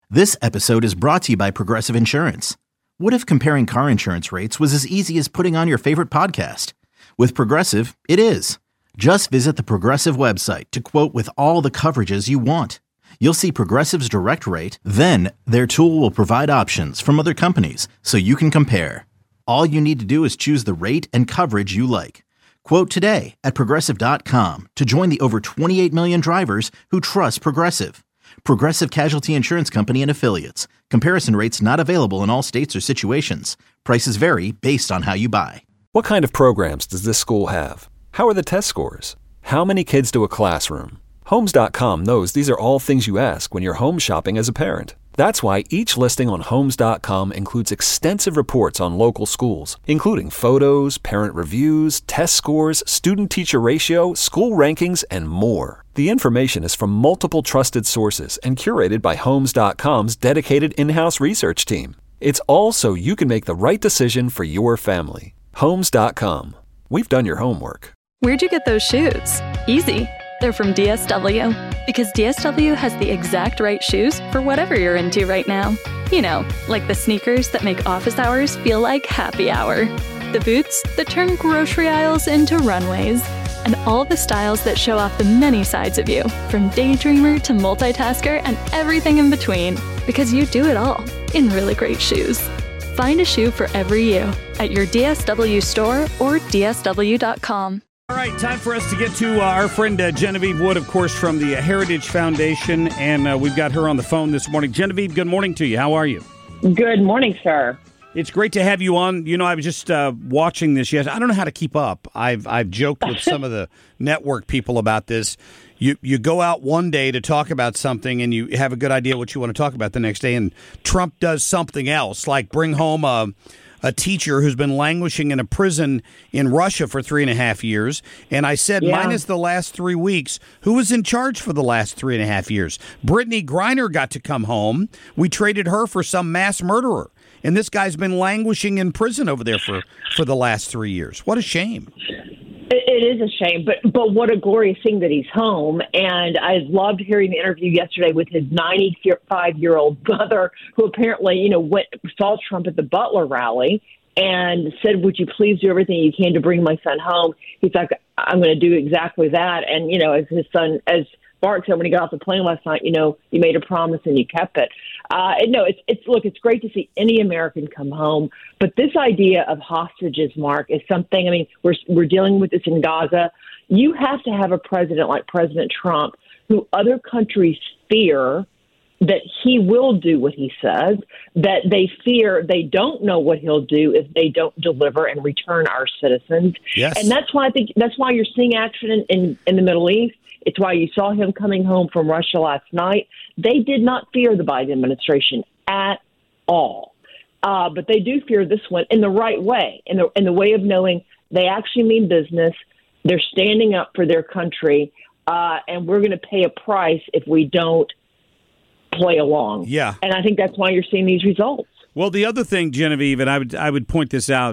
This episode is brought to you by Progressive Insurance. What if comparing car insurance rates was as easy as putting on your favorite podcast? With Progressive, it is. Just visit the Progressive website to quote with all the coverages you want. You'll see Progressive's direct rate, then their tool will provide options from other companies so you can compare. All you need to do is choose the rate and coverage you like. Quote today at Progressive.com to join the over 28 million drivers who trust Progressive. Progressive Casualty Insurance Company and Affiliates. Comparison rates not available in all states or situations. Prices vary based on how you buy. What kind of programs does this school have? How are the test scores? How many kids do a classroom? Homes.com knows these are all things you ask when you're home shopping as a parent. That's why each listing on Homes.com includes extensive reports on local schools, including photos, parent reviews, test scores, student-teacher ratio, school rankings, and more. The information is from multiple trusted sources and curated by Homes.com's dedicated in-house research team. It's all so you can make the right decision for your family. Homes.com. We've done your homework. Where'd you get those shoes? Easy. They're from DSW. Because DSW has the exact right shoes for whatever you're into right now. You know, like the sneakers that make office hours feel like happy hour. The boots that turn grocery aisles into runways. And all the styles that show off the many sides of you, from daydreamer to multitasker and everything in between. Because you do it all in really great shoes. Find a shoe for every you at your DSW store or DSW.com. All right, time for us to get to our friend Genevieve Wood, of course, from the Heritage Foundation, and we've got her on the phone this morning. Genevieve, good morning to you. How are you? Good morning, sir. It's great to have you on. You know, I was just watching this yesterday. I don't know how to keep up. I've joked with some of the network people about this. You go out one day to talk about something, and you have a good idea what you want to talk about the next day, and Trump does something else, like bring home a teacher who's been languishing in a prison in Russia for 3.5 years. And I said, minus the last 3 weeks, who was in charge for the last 3.5 years? Brittany Griner got to come home. We traded her for some mass murderer. And this guy's been languishing in prison over there for the last 3 years. What a shame. It is a shame, but what a glorious thing that he's home. And I loved hearing the interview yesterday with his 95-year-old brother, who apparently, saw Trump at the Butler rally and said, "Would you please do everything you can to bring my son home?" He's like, "I'm going to do exactly that." And, as his son, as Bart said when he got off the plane last night, you made a promise and you kept it. It's great to see any American come home. But this idea of hostages, Mark, is something, we're dealing with this in Gaza. You have to have a president like President Trump who other countries fear that he will do what he says, that they fear they don't know what he'll do if they don't deliver and return our citizens. Yes. And that's why you're seeing action in the Middle East. It's why you saw him coming home from Russia last night. They did not fear the Biden administration at all. But they do fear this one in the right way, in the way of knowing they actually mean business. They're standing up for their country, and we're going to pay a price if we don't play along. Yeah. And I think that's why you're seeing these results. Well, the other thing, Genevieve, and I would point this out,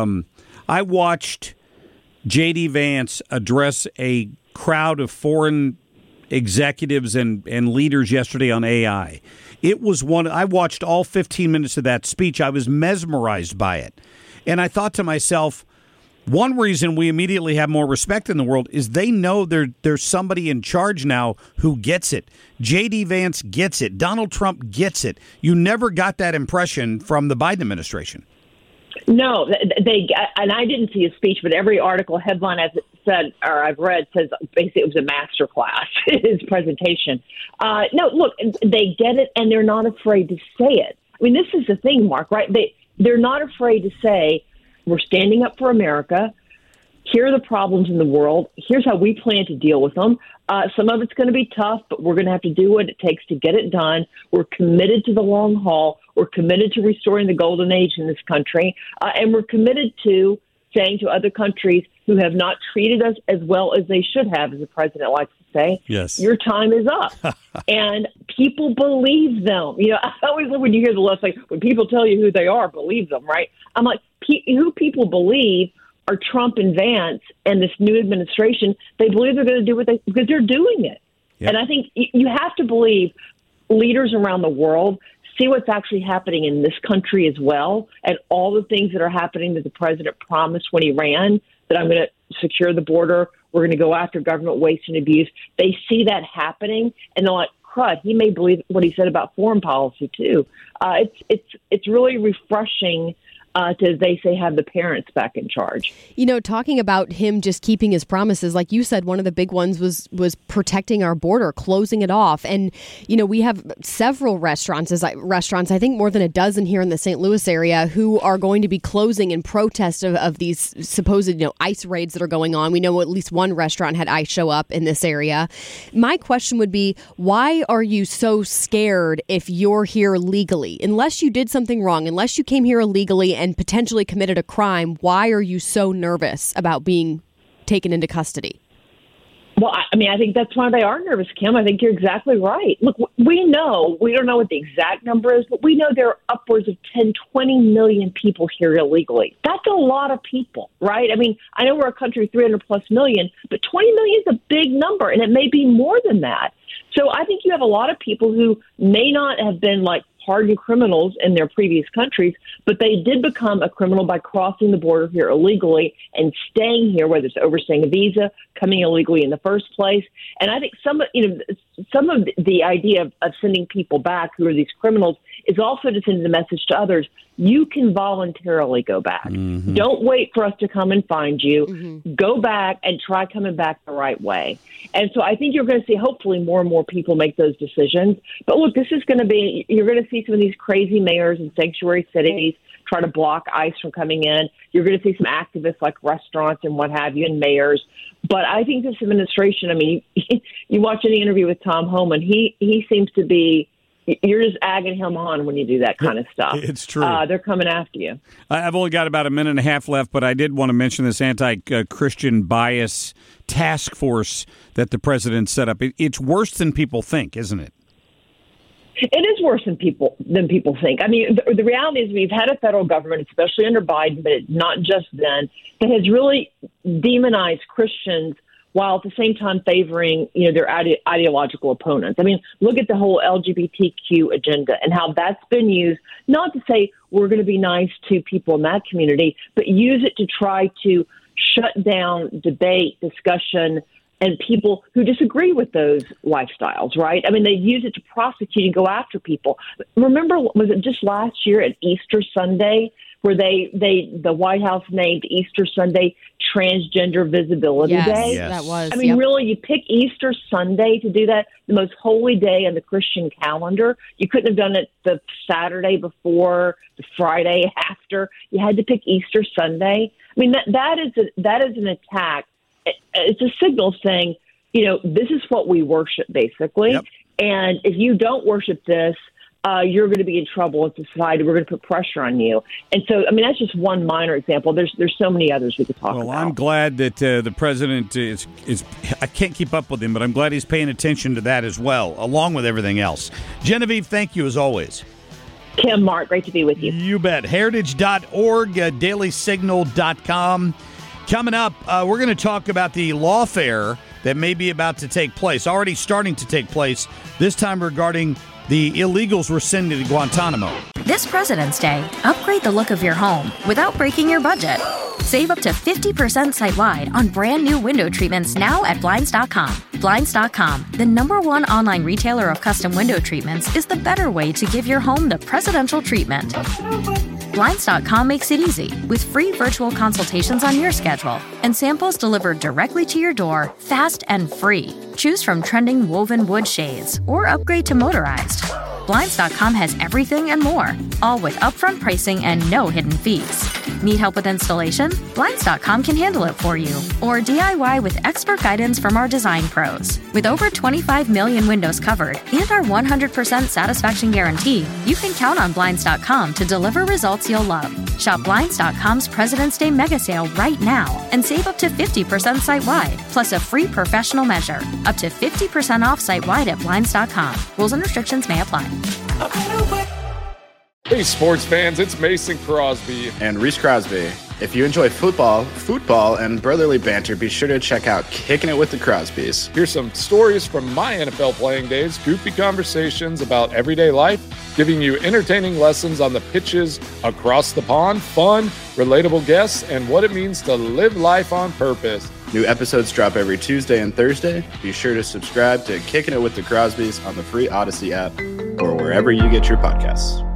I watched J.D. Vance address a crowd of foreign executives and leaders yesterday on AI. It was I watched all 15 minutes of that speech. I was mesmerized by it. And I thought to myself, one reason we immediately have more respect in the world is they know there's somebody in charge now who gets it. J.D. Vance gets it. Donald Trump gets it. You never got that impression from the Biden administration. No, and I didn't see his speech, but every article headline, as it said, or I've read, says basically it was a master class, his presentation. No, look, they get it, and they're not afraid to say it. This is the thing, Mark, right? They're not afraid to say, we're standing up for America. Here are the problems in the world. Here's how we plan to deal with them. Some of it's going to be tough, but we're going to have to do what it takes to get it done. We're committed to the long haul. We're committed to restoring the golden age in this country. And we're committed to saying to other countries who have not treated us as well as they should have, as the president likes to say, yes, your time is up. And people believe them. I always love when you hear the left, like, when people tell you who they are, believe them, right? I'm like, who people believe are Trump and Vance and this new administration. They believe they're going to do because they're doing it. Yep. And I think you have to believe leaders around the world see what's actually happening in this country as well, and all the things that are happening that the president promised when he ran, that I'm going to secure the border, we're going to go after government waste and abuse. They see that happening, and they're like, crud, he may believe what he said about foreign policy, too. It's really refreshing to, they say, have the parents back in charge. You know, talking about him just keeping his promises, like you said, one of the big ones was protecting our border, closing it off. And, you know, we have several restaurants, I think more than a dozen here in the St. Louis area, who are going to be closing in protest of these supposed, ICE raids that are going on. We know at least one restaurant had ICE show up in this area. My question would be, why are you so scared if you're here legally? Unless you did something wrong, unless you came here illegally and potentially committed a crime, why are you so nervous about being taken into custody? Well, I think that's why they are nervous, Kim. I think you're exactly right. Look, we don't know what the exact number is, but we know there are upwards of 10, 20 million people here illegally. That's a lot of people, right? I mean, I know we're a country 300 plus million, but 20 million is a big number, and it may be more than that. So I think you have a lot of people who may not have been like hardened criminals in their previous countries, but they did become a criminal by crossing the border here illegally and staying here, whether it's overstaying a visa, coming illegally in the first place. And I think some of the idea of sending people back who are these criminals is also to send the message to others: you can voluntarily go back. Mm-hmm. Don't wait for us to come and find you. Mm-hmm. Go back and try coming back the right way. And so I think you're going to see hopefully more and more people make those decisions. But look, this is going to be, you're going to see some of these crazy mayors in sanctuary cities try to block ICE from coming in. You're going to see some activists like restaurants and what have you, and mayors. But I think this administration, I mean, you watch any interview with Tom Homan, he seems to be, you're just egging him on when you do that kind of stuff. It's true. They're coming after you. I've only got about a minute and a half left, but I did want to mention this anti-Christian bias task force that the president set up. It's worse than people think, isn't it? It is worse than people think. I mean, the reality is we've had a federal government, especially under Biden, but not just then, that has really demonized Christians while at the same time favoring, their ideological opponents. I mean, look at the whole LGBTQ agenda and how that's been used, not to say we're going to be nice to people in that community, but use it to try to shut down debate, discussion, and people who disagree with those lifestyles, right? I mean, they use it to prosecute and go after people. Remember, was it just last year at Easter Sunday where the White House named Easter Sunday Transgender Visibility Day? Yes, that was. I mean, really, you pick Easter Sunday to do that, the most holy day on the Christian calendar. You couldn't have done it the Saturday before, the Friday after. You had to pick Easter Sunday. I mean, that is an attack. It's a signal saying, this is what we worship, basically. Yep. And if you don't worship this, you're going to be in trouble in society. We're going to put pressure on you. And so, I mean, that's just one minor example. There's so many others we could talk about. Well, I'm glad that the president is I can't keep up with him, but I'm glad he's paying attention to that as well, along with everything else. Genevieve, thank you as always. Kim, Mark, great to be with you. You bet. Heritage.org, dailysignal.com. Coming up, we're going to talk about the lawfare that may be about to take place, already starting to take place, this time regarding the illegals we're sending to Guantanamo. This President's Day, upgrade the look of your home without breaking your budget. Save up to 50% site-wide on brand new window treatments now at Blinds.com. Blinds.com, the #1 online retailer of custom window treatments, is the better way to give your home the presidential treatment. Blinds.com makes it easy with free virtual consultations on your schedule and samples delivered directly to your door, fast and free. Choose from trending woven wood shades or upgrade to motorized. Blinds.com has everything and more, all with upfront pricing and no hidden fees. Need help with installation? Blinds.com can handle it for you. Or DIY with expert guidance from our design pros. With over 25 million windows covered and our 100% satisfaction guarantee, you can count on Blinds.com to deliver results you'll love. Shop Blinds.com's President's Day mega sale right now and save up to 50% site-wide, plus a free professional measure. Up to 50% off site-wide at Blinds.com. Rules and restrictions may apply. Hey, sports fans, it's Mason Crosby. And Reese Crosby. If you enjoy football, and brotherly banter, be sure to check out Kicking It with the Crosbys. Here's some stories from my NFL playing days, goofy conversations about everyday life, giving you entertaining lessons on the pitches across the pond, fun, relatable guests, and what it means to live life on purpose. New episodes drop every Tuesday and Thursday. Be sure to subscribe to Kicking It with the Crosbys on the free Odyssey app or wherever you get your podcasts.